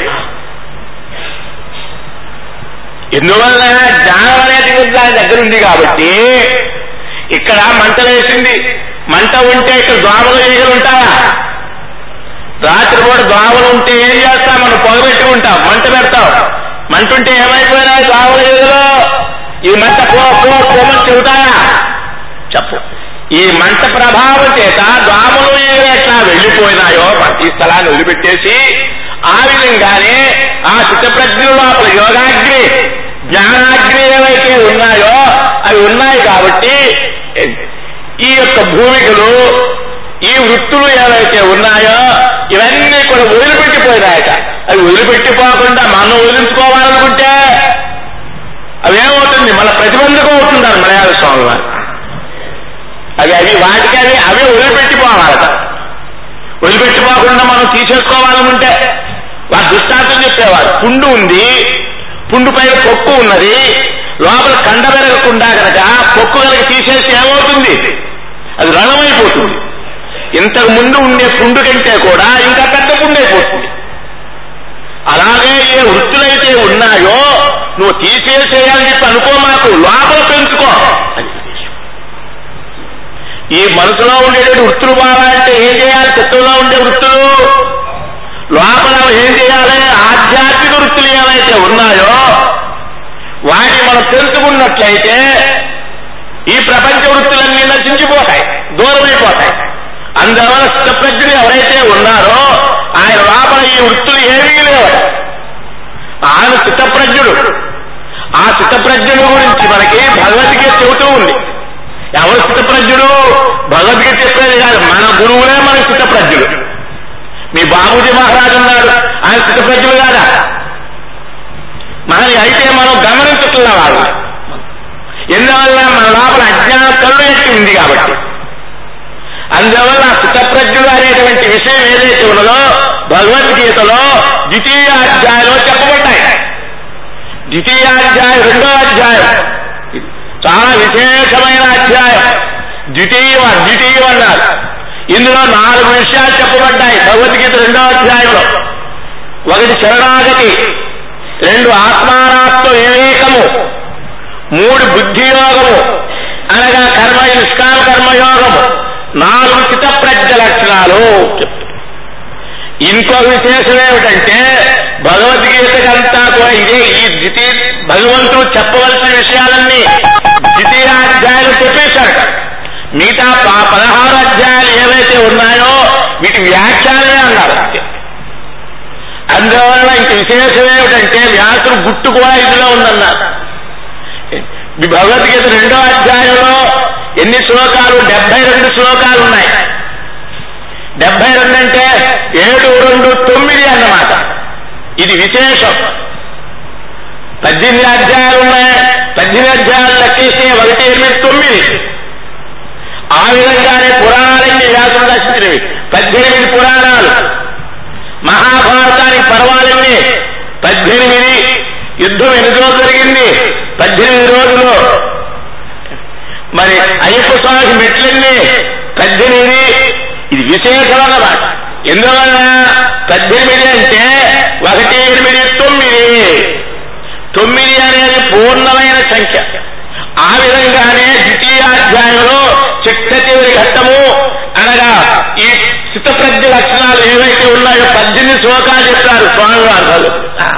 ఎందువల్ల? జ్ఞానం అనేది దాని దగ్గర ఉంది కాబట్టి. ఇక్కడ మంట వేసింది, మంట ఉంటే ఇక్కడ దోమలు ఈగలు ఉంటాయా? రాత్రిపూట దోమలు ఉంటే ఏం చేస్తాం? మనం పొగబెట్టుకుంటాం, మంట పెడతాం. మంట ఉంటే ఏమైపోయినాయి దోమలు ఈగలు? ఈ మంట పో పోమని చెబుతాయా? చెప్పు. ఈ మంట ప్రభావం చేత దోమలు ఈగలు ఎట్లా వెళ్ళిపోయినాయో ఈ స్థలాన్ని వదిలిపెట్టేసి, ఆ విధంగానే ఆ చిత్తప్రజ్ఞుల లోపల యోగాగ్ని, జ్ఞానాగ్ని ఏవైతే ఉన్నాయో అవి ఉన్నాయి కాబట్టి ఈ యొక్క భూమికలు, ఈ వృత్తులు ఏవైతే ఉన్నాయో ఇవన్నీ కూడా వదిలిపెట్టిపోయినాయట. అవి వదిలిపెట్టిపోకుండా మనం వదిలించుకోవాలనుకుంటే అవేమవుతుంది? మన ప్రతిబంధకం అవుతుంటారు మలయాళ స్వామి వారు. అవి అవి వాటికి అవి అవే వదిలిపెట్టిపోవాలట. వదిలిపెట్టిపోకుండా మనం తీసేసుకోవాలనుకుంటే వారు దృష్టాంతం చెప్పేవారు. పుండు ఉంది, పుండు పైన పొక్కు ఉన్నది, లోపల కండ పెరగకుండా కనుక పొక్కు కనుక తీసేసి ఏమవుతుంది? అది రణమైపోతుంది. ఇంతకు ముందు ఉండే పుండు కంటే కూడా ఇంకా పెద్ద పుండు అయిపోతుంది. అలాగే ఏ వృత్తులైతే ఉన్నాయో నువ్వు తీసేసేయాలని చెప్పి అనుకో, మాకు లోపల పెంచుకో. ఈ మనసులో ఉండేటువంటి వృత్తులు బాగాలంటే ఏం చేయాలి? చిత్తంలో ఉండే వృత్తులు లోపల ఏం చేయాలి? ఆధ్యాత్మిక వృత్తులు ఏవైతే ఉన్నాయో వాటిని మనం తెలుసుకున్నట్లయితే ఈ ప్రపంచ వృత్తులన్నీ నశించిపోతాయి, దూరమైపోతాయి. అందువల్ల చిత్తప్రజ్ఞులు ఎవరైతే ఉన్నారో ఆయన లోపల ఈ వృత్తులు ఏమీ లేవు. ఆయన చిత్తప్రజ్ఞుడు. ఆ చిత్తప్రజ్ఞుల గురించి మనకి భగవద్గీత చెబుతూ ఉంది. ఎవరు చిత్తప్రజ్ఞుడు? భగవద్గీత చెప్పేది కాదు, మన గురువులే మనకి చిత్తప్రజ్ఞుడు. మీ బాబూజీ మహారాజు ఉన్నాడు, ఆయన చిత్తప్రజ్ఞుడు కాదా? మనని అయితే మనం గమనించుతున్న వాళ్ళు. ఎందువల్ల? మన లోపల అజ్ఞాన కళ్ళు ఎట్టి ఉంది కాబట్టి. అందువల్ల చిత్తప్రజ్ఞుడు అనేటువంటి విషయం ఏదైతే ఉన్నదో భగవద్గీతలో ద్వితీయాధ్యాయంలో చెప్పబడ్డాయి. ద్వితీయాధ్యాయం రెండో అధ్యాయం చాలా విశేషమైన అధ్యాయం. ద్వితీయ ద్వితీయం అన్నారు. ఇందులో నాలుగు విషయాలు చెప్పబడ్డాయి భగవద్గీత రెండో అధ్యాయంలో. ఒకటి శరణాగతి, రెండు ఆత్మానాత్మ వివేకము, మూడు బుద్ధియోగము అనగా కర్మ నిష్కామ కర్మయోగము, నాలుగు చిత్తప్రజ్ఞ లక్షణాలు. ఇంకో విశేషం ఏమిటంటే భగవద్గీతకంతా కూడా ఇదే ఈ ద్వితీయ భగవంతుడు చెప్పవలసిన విషయాలన్నీ ద్వితీయాధ్యాయులు చెప్పేశాడు. మిగతా పదహారు అధ్యాయాలు ఏవైతే ఉన్నాయో వీటి వ్యాఖ్యానమే అన్నారు. అందువల్ల ఇంక విశేషం ఏమిటంటే వ్యాసుడు గుట్టు కూడా ఇందులో ఉందన్నారు. భగవద్గీత రెండో అధ్యాయంలో ఎన్ని శ్లోకాలు? డెబ్బై రెండు శ్లోకాలు ఉన్నాయి. డెబ్బై రెండు అంటే ఏడు రెండు తొమ్మిది అన్నమాట. ఇది విశేషం. పద్దెనిమిది అధ్యాయాలు ఉన్నాయి. పద్దెనిమిది అధ్యాయాలు లెక్కేస్తే ఒకటి ఎనిమిది తొమ్మిది. ఆ విధంగానే పురాణాలన్నీ వ్యాసులు రచించినవి పద్దెనిమిది పురాణాలు. మహాభారతానికి పర్వాలన్నీ పద్దెనిమిది. యుద్ధం ఎన్ని రోజులు జరిగింది? పద్దెనిమిది రోజులు. మరి అయ్యప్ప స్వామికి మెట్లన్నీ పద్దెనిమిది. ఇది విశేషమన్నమాట. ఎందువల్ల? పద్దెనిమిది అంటే ఒకటి ఎనిమిది తొమ్మిది. తొమ్మిది అనేది పూర్ణమైన సంఖ్య. ఆ విధంగానే ద్వితీయ తృతీయాధ్యాయంలో చిట్ట చివరి ఘట్టము అనగా ఈ స్థితప్రజ్ఞ లక్షణాలు ఏవైతే ఉన్నాయో పద్దెనిమిది శ్లోకాలు చెప్తారు స్వామివారు.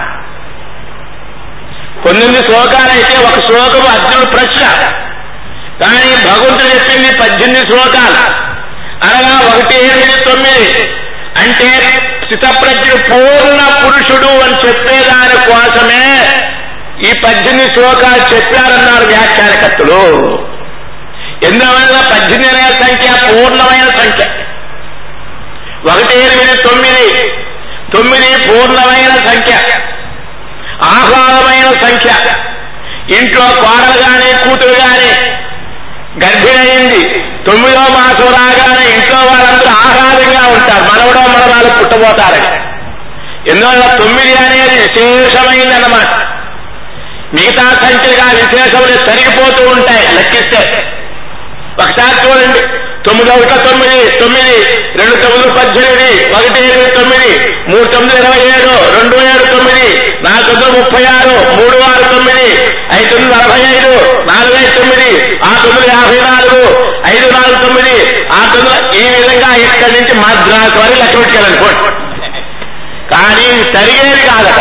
పంతొమ్మిది శ్లోకాలు అయితే ఒక శ్లోకము అర్జునుడు ప్రశ్న, కానీ భగవంతుడు చెప్పింది పద్దెనిమిది శ్లోకాలు అనగా ఒకటి ఎనిమిది తొమ్మిది. అంటే స్థితప్రజ్ఞుడు పూర్ణ పురుషుడు అని చెప్పేదాని కోసమే ఈ పద్దెనిమిది శ్లోకాలు చెప్పారన్నారు వ్యాఖ్యానకర్తలు. ఎందువల్ల పద్దెనిమిది అనే సంఖ్య పూర్ణమైన సంఖ్య, ఒకటి ఎనిమిది తొమ్మిది తొమ్మిది పూర్ణమైన సంఖ్య, ఆహ్లాదమైన సంఖ్య. ఇంట్లో కోడలు గాని కూతురు గాని గర్భిణయింది, తొమ్మిదో మాసం రాగానే ఇంట్లో వాళ్ళందరూ ఆహ్లాదంగా ఉంటారు, మనవడో మనవాళ్ళు పుట్టబోతారని. ఎందువల్ల తొమ్మిది అనేది విశేషమైందన్నమాట. మిగతా సంఖ్యగా విశేషములు తరిగిపోతూ ఉంటాయి లెక్కిస్తే. ఒకసారి చూడండి, తొమ్మిది ఒకట తొమ్మిది తొమ్మిది, రెండు తొమ్మిది పద్దెనిమిది, ఒకటి ఏడు తొమ్మిది, మూడు తొమ్మిది ఇరవై ఏడు, రెండు ఏడు తొమ్మిది, నాలుగు తొమ్మిది ముప్పై ఆరు, మూడు ఆరు తొమ్మిది, ఐదు తొమ్మిది నలభై ఐదు, నాలుగు ఐదు తొమ్మిది, ఆ తొమ్మిది యాభై నాలుగు, ఐదు నాలుగు తొమ్మిది, ఆ తొమ్మిది. ఈ విధంగా ఇక్కడి నుంచి మద్రాసు వరకు లెక్క పెట్టుకెళ్ళండి. కానీ తరిగేది కాదట.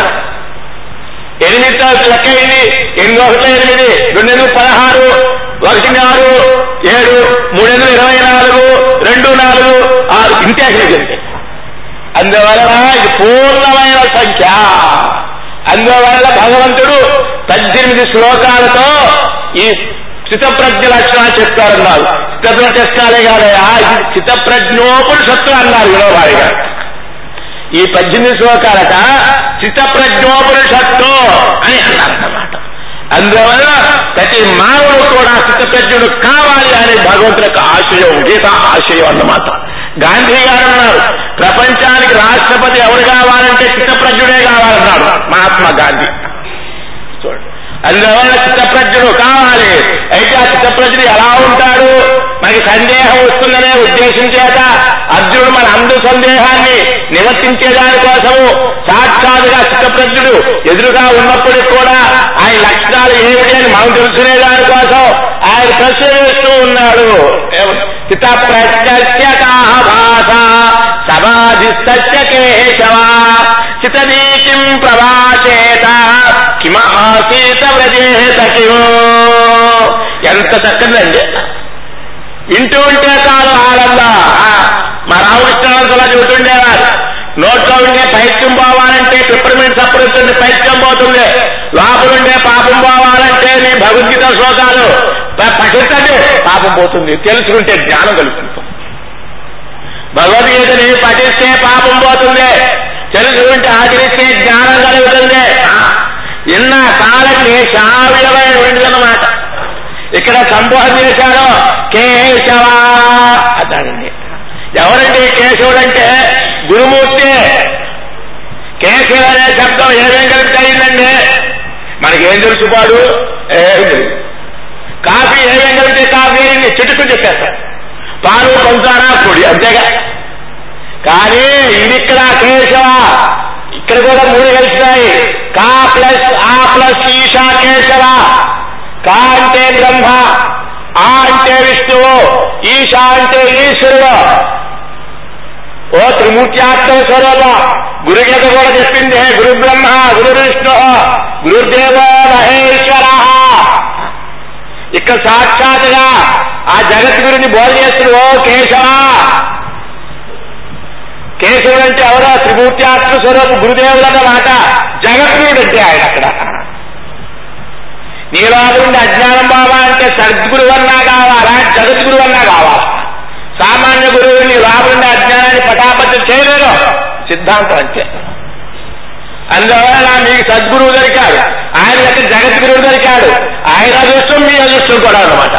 ఎనిమిదితో లెక్క అయింది, ఎనిమిది ఒకటి ఎనిమిది, రెండు ఎనిమిది పదహారు, ఒకటి ఆరు ఏడు, మూడు ఎనిమిది ఇరవై నాలుగు, రెండు నాలుగు ఆరు, ఇంతే కలిగింది. అందువలన ఇది పూర్ణమైన సంఖ్య. అందువల్ల భగవంతుడు పద్దెనిమిది శ్లోకాలతో ఈ స్థితప్రజ్ఞ లక్షణాలు చెప్తారన్నారు. స్థితప్రజ్ఞ లక్షణాలే కాదయా, స్థితప్రజ్ఞోపనిషత్తు అన్నారు వినోబాయి గారు. ఈ పద్దెనిమిది శ్లోకాలట స్థితప్రజ్ఞోపనిషత్తు అని అన్నారన్నమాట. అందువల్ల ప్రతి మానవుడు కూడా స్థితప్రజ్ఞుడు కావాలి అనే భగవంతుని యొక్క ఆశయం, గీత ఆశయం అన్నమాట. గాంధీ గారు అన్నారు, ప్రపంచానికి రాష్ట్రపతి ఎవరు కావాలంటే స్థితప్రజ్ఞుడే కావాలన్నాడు మహాత్మా గాంధీ. చూడండి, అందువల్ల స్థితప్రజ్ఞుడు కావాలి. అయితే ఆ స్థితప్రజ్ఞుడు ఎలా ఉంటాడు? మనకి సందేహం వస్తుందనే ఉద్దేశం చేత అర్జునుడు మన అందరి సందేహాన్ని నివర్తించే దానికోసము సాక్షాత్తుగా స్థితప్రజ్ఞుడు ఎదురుగా ఉన్నప్పటికీ కూడా ఆయన లక్షణాలు ఏమిటి అని మనం తెలుసుకునే దానికోసం ఆయన ప్రశ్న వేస్తూ ఉన్నాడు. స్థితప్రజ్ఞస్య కాహ భాష సమాధిస్తస్య కేశవ స్థితనీతిం ప్రవాచేత కిమాసీత వ్రజేత కిమో. ఎంత చక్కదండి, వింటూ ఉంటే కాదు ఆనందా. మా రామకృష్ణానందలా చెబుతుండేవారు, నోట్లో ఉండే పైత్యం పోవాలంటే పిప్పర్మెంట్ సపరుతుంది, పైత్యం పోతుంది. లోపలుండే పాపం పోవాలంటే నీ భగవద్గీత శ్లోకాలు పఠించండి, పాపం పోతుంది. తెలుసుకుంటే జ్ఞానం కలుగుతుంది. భగవద్గీతని పఠిస్తే పాపం పోతుంది, తెలుసుకుంటే ఆచరిస్తే జ్ఞానం కలుగుతుంది. ఇన్న కాలకి శ్రావ్యమైన ఉండదన్నమాట. ఇక్కడ సంబోధన చేశాడు కేశవ అన్నాడండి. ఎవరండి కేశవుడు అంటే? గురుమూర్తి. కేశవ అనే శబ్దం ఏమేం కలుగుతాయిందండి? మనకేం తెలుసుపాడు? ఏం తెలుసు. కాఫీ ఏమేం కలిగితే కాఫీ అయింది, చిటుకు చెప్పేస్తారు. పాలు పంచారా పొడి, అంతేగా. కానీ ఇది ఇక్కడ కేశవ, ఇక్కడ కూడా మూడు కలిసినాయి. కా ప్లస్ ఆ ప్లస్ ఈశా కేశవ. కా అంటే బ్రహ్మ, ఆ అంటే విష్ణువు, ఈశా అంటే ఈశ్వరుడు. ఓ త్రిమూర్త్యాత్మ స్వరూప. గురుగీత కూడా చెప్పింది, గురు బ్రహ్మ గురు విష్ణు గురుదేవో మహేశ్వర. ఇక్కడ సాక్షాత్తుగా ఆ జగద్గురుని బోధ చేస్తుడు. ఓ కేశవ. కేశవుడు అంటే ఎవరో? త్రిమూర్త్యాత్మ స్వరూపు గురుదేవుడు అన్నమాట. జగద్గురుడు అంటే ఆయన. అక్కడ నీలో ఉండే అజ్ఞానం పోవాలంటే సద్గురువు అన్నా కావాలా, జగద్గురు అన్నా కావాలా? సామాన్య గురువు నీ రాబుండే అజ్ఞానాన్ని పటాపట్టి చేయలేరు, సిద్ధాంతం అంతే. అందువల్ల మీకు సద్గురువు దొరికాడు, ఆయన యొక్క జగద్గురువు దొరికాడు. ఆయన అదృష్టం మీ అదృష్టం కూడా అన్నమాట.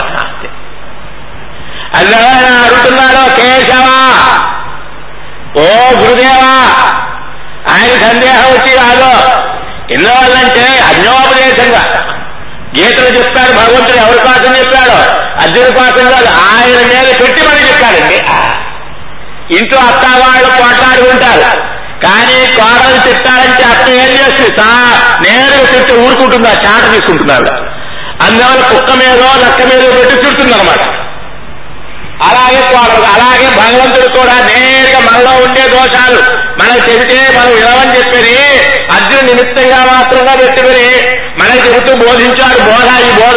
అందువల్ల అడుగుతున్నాడు కేశవ, ఓ గురుదేవా. ఆయన సందేహం వచ్చి కాదు. ఎందువల్లంటే అన్యోపదేశంగా గీతలు చెప్పాడు భగవంతుడు. ఎవరి కోసం చెప్పాడు? అర్జునుడి కోసం కాదు, ఆయన మీద పెట్టి మళ్ళీ చెప్పాడండి. ఇంట్లో అత్త వాళ్ళు పోట్లాడుకుంటారు, కానీ కోడలు తిట్టాలంటే అత్త ఏం చేస్తుంది? తా నేరుగా తిట్టి ఊరుకుంటుందా? చాట తీసుకుంటున్నాడు. అందువల్ల కుక్క మీదో నక్క మీదో పెట్టి చుడుతుందన్నమాట. అలాగే అలాగే భగవంతుడు కూడా నేరుగా మనలో ఉండే దోషాలు మనకు చెబితే మనం వినవని చెప్పని అర్జునుడు నిమిత్తంగా మాత్రంగా పెట్టుకుని మనకి చెబుతూ బోధించాడు. బోధ ఈ బోధ.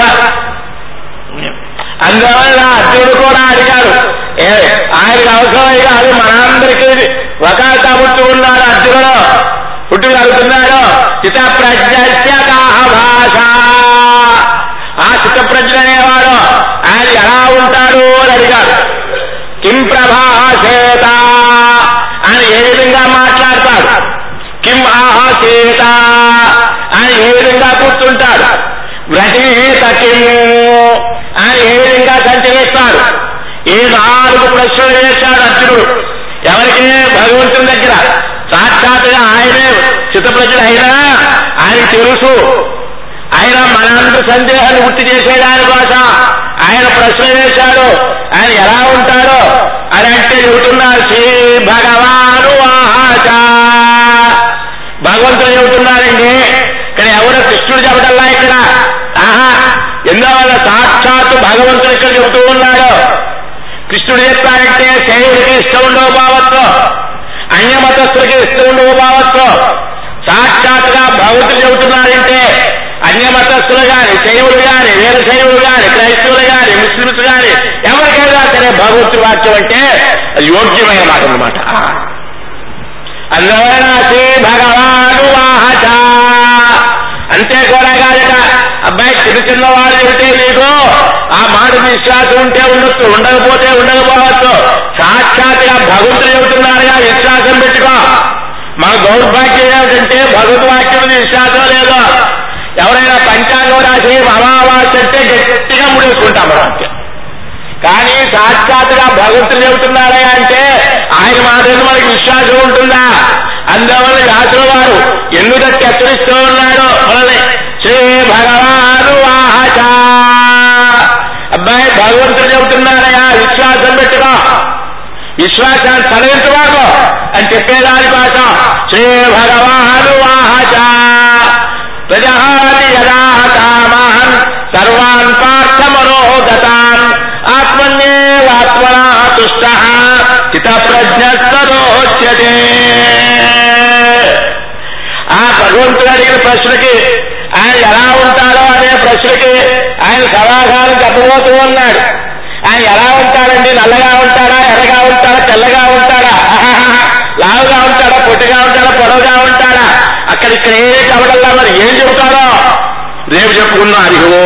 అందువల్ల అర్జునుడు కూడా అడిగాడు. ఆయనకు అవసరమై కాదు, మనందరికీ వకాల్తా పుట్టు ఉన్నాడు. అర్జునుడు పుట్టు కలుగుతున్నాడు. చిత్తప్రజ్ఞ భాష. ఆ చిత్తప్రజ్ఞ అనేవాడు ఆయన ఎలా ఉంటాడు అని అడిగాడు. కిం ప్రభాసేత, ఆయన ఏ విధంగా మాట్లాడతాడు. కిం ఆహసేత, ఆయన ఏ విధంగా కూర్చుంటాడు. వ్రతీత కిం, ఆయన ఏ విధంగా సంచరిస్తాడు. ఈ నాలుగు ప్రశ్నలు వేశాడు అర్జునుడు. ఎవరికి? భగవంతుని దగ్గర. సాక్షాత్తుగా ఆయనే చిత్తప్రజ్ఞ అయినా ఆయనకు తెలుసు. ఆయన మనందరి సందేహాన్ని గుర్తు చేసేదాని కోసం ఆయన ప్రశ్న వేశాడు. ఆయన ఎలా ఉంటాడో అని అంటే చెబుతున్నారు శ్రీ భగవాను వాచ. భగవంతుడు చెబుతున్నారండి. ఇక్కడ ఎవరో కృష్ణుడు చెప్పటల్లా ఇక్కడ. ఆహా, ఎందువల్ల సాక్షాత్తు భగవంతుడు ఇక్కడ చెబుతూ ఉన్నాడు. కృష్ణుడు చెప్పాడంటే శైవుడికి ఇష్టం ఉండవు భావత్వం, అన్యమతస్థులకి ఇష్టం ఉండవు భావత్వం. సాక్షాత్తుగా భగవంతుడు చెబుతున్నారంటే అన్యమతస్థులు గాని, శైవులు గాని, వీర శైవులు గాని, క్రైస్తవులు గాని, ముస్లింస్ గాని ఎవరికైనా సరే భగవద్గీత వాక్యం అంటే యోగ్యమైన మాట అన్నమాట. అందువలన శ్రీ భగవాను వాహచ. అంతే కూడా కాదట. అబ్బాయి చిన్న చిన్న వాడు చెబితే నీకు ఆ మాట విశ్వాసం ఉంటే ఉండొచ్చు, ఉండకపోతే ఉండకపోవచ్చు. సాక్షాత్తుగా భగవంతుడు చెబుతున్నారుగా, విశ్వాసం పెట్టుకో. మన దౌర్భాగ్యం ఏమిటంటే భగవద్వాక్యం విశ్వాసం లేదు. ఎవరైనా పంచాంగం రాసి అమావాస్య అంటే గట్టిగా ముడేసుకుంటాం మనం. కానీ సాక్షాత్తుగా భగవంతుడు చెబుతున్నారా అంటే ఆయన మాట మనకి విశ్వాసం ఉంటుందా? అందువల్ల వ్యాసుల వారు ఎందుకు హెచ్చరిస్తూ ఉన్నాడు మనల్ని. శ్రీ భగవాను వాహచ. అబ్బాయి భగవంతుడు చెబుతున్నారయా, విశ్వాసం పెట్టుకో, విశ్వాసాన్ని తొలగించబాకు అని చెప్పేదాని కోసం శ్రీ భగవాను వాహచ. ప్రజహాని యదా కామాన్ సర్వాన్ పార్థ మనోగతాన్ ఆత్మన్యేవాత్మనా తుష్టః చిత్తప్రజ్ఞస్తదోచ్యతే. ఆ భగవంతుడు అడిగిన ప్రశ్నకి, ఆయన ఎలా ఉంటాడో అనే ప్రశ్నకి ఆయన సమాధానం చెప్పబోతూ ఉన్నాడు. ఆయన ఎలా ఉంటాడండి? నల్లగా ఉంటాడా, ఎర్రగా ఉంటాడా, తెల్లగా ఉంటాడా, లావుగా ఉంటాడా, పొట్టిగా ఉంటాడా, పొడవుగా ఉంటాడా? అక్కడ ఇక్కడ ఏది చెప్పడల్లా మరి ఏం చెబుతాడో రేపు చెప్పుకున్నాం. హరి ఓం.